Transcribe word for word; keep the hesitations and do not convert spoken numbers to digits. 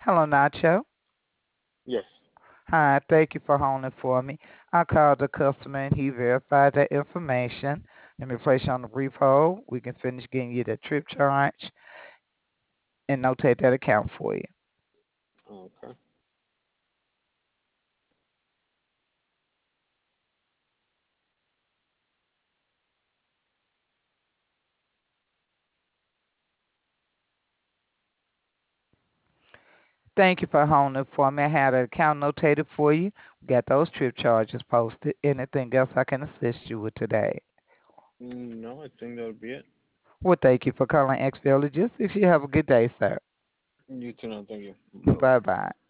Hello, Nacho. Yes. Hi, thank you for holding for me. I called the customer and he verified that information. Let me place you on the brief hold. We can finish getting you the trip charge and notate that account for you. Okay. Thank you for holding for me. I had an account notated for you. We got those trip charges posted. Anything else I can assist you with today? Mm, No, I think that'll be it. Well, thank you for calling X Villages. You have a good day, sir. You too now. Thank you. Bye bye. Bye bye.